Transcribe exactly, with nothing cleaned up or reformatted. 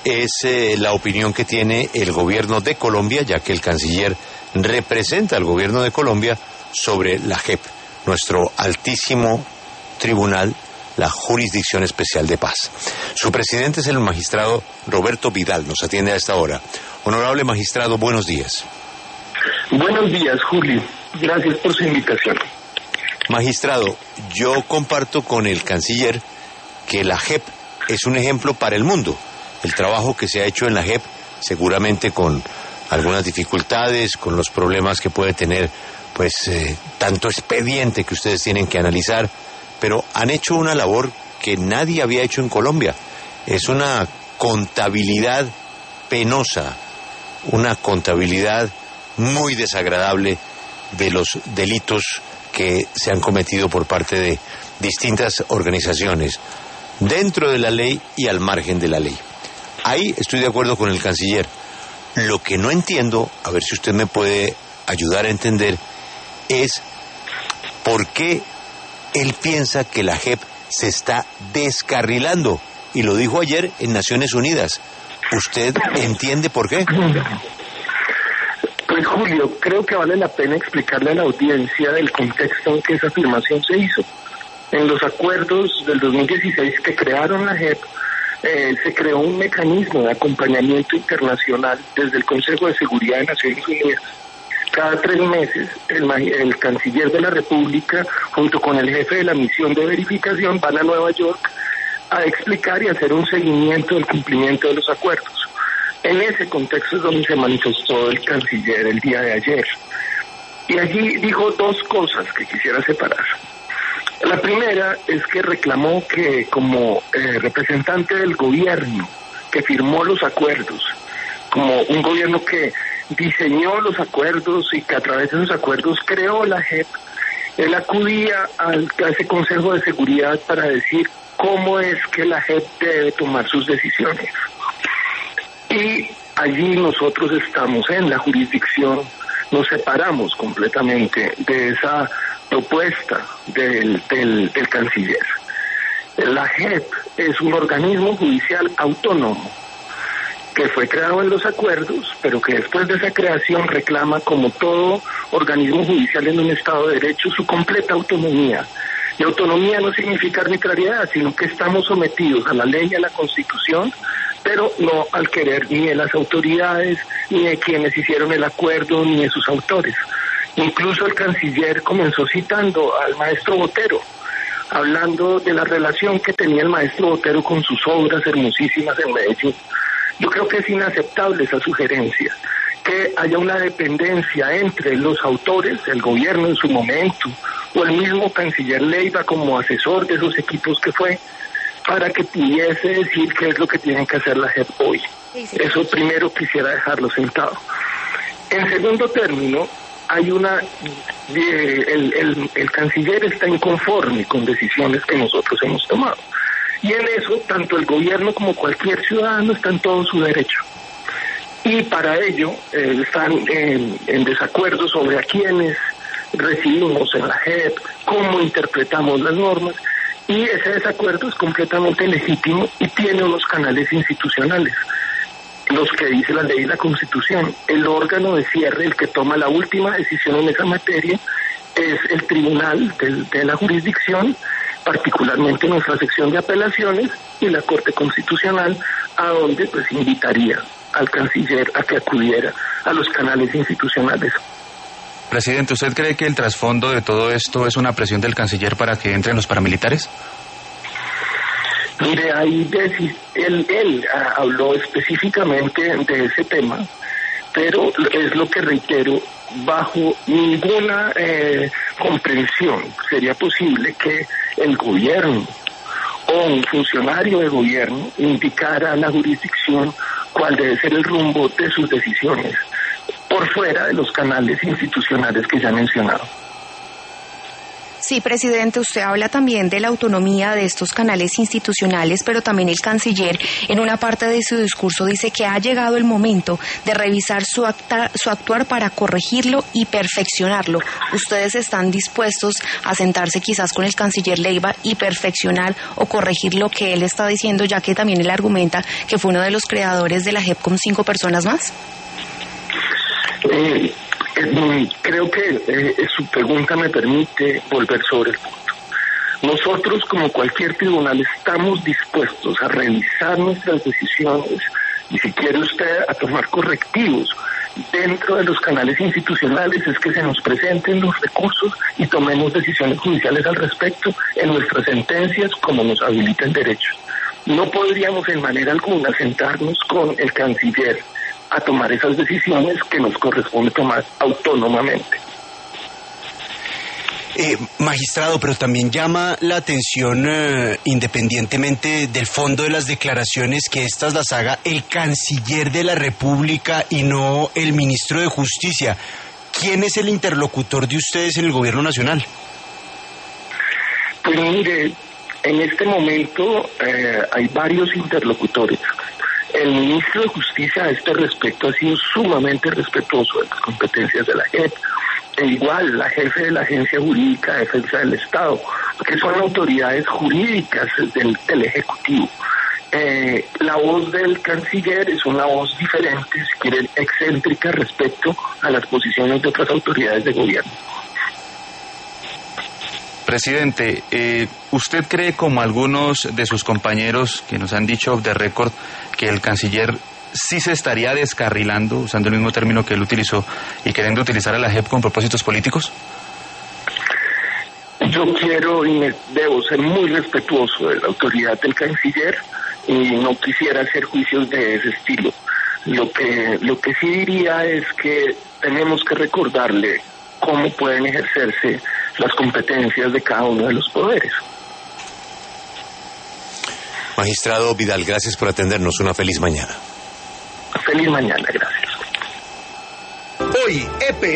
es eh, la opinión que tiene el gobierno de Colombia, ya que el canciller representa al gobierno de Colombia sobre la J E P, nuestro altísimo tribunal, la Jurisdicción Especial de Paz. Su presidente es el magistrado Roberto Vidal, nos atiende a esta hora. Honorable magistrado, buenos días. Buenos días, Julio. Gracias por su invitación. Magistrado, yo comparto con el canciller que la J E P es un ejemplo para el mundo. El trabajo que se ha hecho en la J E P, seguramente con algunas dificultades, con los problemas que puede tener, pues, eh, tanto expediente que ustedes tienen que analizar, pero han hecho una labor que nadie había hecho en Colombia. Es una contabilidad penosa, una contabilidad muy desagradable de los delitos que se han cometido por parte de distintas organizaciones, dentro de la ley y al margen de la ley. Ahí estoy de acuerdo con el canciller. Lo que no entiendo, a ver si usted me puede ayudar a entender, es por qué él piensa que la J E P se está descarrilando, y lo dijo ayer en Naciones Unidas. ¿Usted entiende por qué? Pues, Julio, creo que vale la pena explicarle a la audiencia el contexto en que esa afirmación se hizo. En los acuerdos del dos mil dieciséis que crearon la J E P, eh, se creó un mecanismo de acompañamiento internacional desde el Consejo de Seguridad de Naciones Unidas. Cada tres meses, el, el canciller de la República, junto con el jefe de la misión de verificación, van a Nueva York a explicar y hacer un seguimiento del cumplimiento de los acuerdos. En ese contexto es donde se manifestó el canciller el día de ayer. Y allí dijo dos cosas que quisiera separar. La primera es que reclamó que como eh, representante del gobierno que firmó los acuerdos, como un gobierno que diseñó los acuerdos y que a través de esos acuerdos creó la J E P, él acudía al, a ese Consejo de Seguridad para decir cómo es que la J E P debe tomar sus decisiones. Y allí nosotros estamos en la jurisdicción, nos separamos completamente de esa propuesta del, del, del canciller. La J E P es un organismo judicial autónomo que fue creado en los acuerdos, pero que después de esa creación reclama, como todo organismo judicial en un Estado de Derecho, su completa autonomía. Y autonomía no significa arbitrariedad, sino que estamos sometidos a la ley y a la Constitución, pero no al querer ni de las autoridades, ni de quienes hicieron el acuerdo, ni de sus autores. Incluso el canciller comenzó citando al maestro Botero, hablando de la relación que tenía el maestro Botero con sus obras hermosísimas en Medellín. Yo creo que es inaceptable esa sugerencia, que haya una dependencia entre los autores, el gobierno en su momento, o el mismo canciller Leiva como asesor de esos equipos que fue, para que pudiese decir qué es lo que tienen que hacer la J E P hoy. Eso primero quisiera dejarlo sentado. En segundo término, hay una eh, el, el, el canciller está inconforme con decisiones que nosotros hemos tomado. Y en eso, tanto el gobierno como cualquier ciudadano está en todo su derecho. Y para ello eh, están en, en desacuerdo sobre a quiénes recibimos en la J E P, cómo interpretamos las normas, y ese desacuerdo es completamente legítimo y tiene unos canales institucionales, los que dice la ley y la Constitución. El órgano de cierre, el que toma la última decisión en esa materia, es el tribunal de, de la jurisdicción, particularmente nuestra sección de apelaciones, y la Corte Constitucional, a donde pues invitaría al canciller a que acudiera a los canales institucionales. Presidente, ¿usted cree que el trasfondo de todo esto es una presión del canciller para que entren los paramilitares? Mire, ahí de, él, él habló específicamente de ese tema, pero es lo que reitero, bajo ninguna eh, comprensión sería posible que el gobierno o un funcionario de gobierno indicara a la jurisdicción cuál debe ser el rumbo de sus decisiones, por fuera de los canales institucionales que ya he mencionado. Sí, presidente, usted habla también de la autonomía de estos canales institucionales, pero también el canciller en una parte de su discurso dice que ha llegado el momento de revisar su, acta, su actuar para corregirlo y perfeccionarlo. ¿Ustedes están dispuestos a sentarse quizás con el canciller Leiva y perfeccionar o corregir lo que él está diciendo, ya que también él argumenta que fue uno de los creadores de la J E P con cinco personas más? Eh... Creo que eh, su pregunta me permite volver sobre el punto. Nosotros, como cualquier tribunal, estamos dispuestos a revisar nuestras decisiones y, si quiere usted, a tomar correctivos dentro de los canales institucionales. Es que se nos presenten los recursos y tomemos decisiones judiciales al respecto en nuestras sentencias, como nos habilita el derecho. No podríamos en manera alguna sentarnos con el canciller a tomar esas decisiones que nos corresponde tomar autónomamente. Eh, magistrado, pero también llama la atención, eh, independientemente del fondo de las declaraciones, que estas las haga el canciller de la República y no el ministro de Justicia. ¿Quién es el interlocutor de ustedes en el gobierno nacional? Pues mire, en este momento eh, hay varios interlocutores. El ministro de Justicia a este respecto ha sido sumamente respetuoso de las competencias de la J E P, e igual la jefe de la Agencia Jurídica de Defensa del Estado, que son autoridades jurídicas del, del Ejecutivo. Eh, la voz del canciller es una voz diferente, si quieren, excéntrica respecto a las posiciones de otras autoridades de gobierno. Presidente, eh, ¿usted cree, como algunos de sus compañeros que nos han dicho off the record, que el canciller sí se estaría descarrilando, usando el mismo término que él utilizó, y queriendo utilizar a la J E P con propósitos políticos? Yo quiero y me debo ser muy respetuoso de la autoridad del canciller y no quisiera hacer juicios de ese estilo. Lo que, lo que sí diría es que tenemos que recordarle cómo pueden ejercerse las competencias de cada uno de los poderes. Magistrado Vidal, gracias por atendernos. Una feliz mañana. Feliz mañana, gracias. Hoy, E P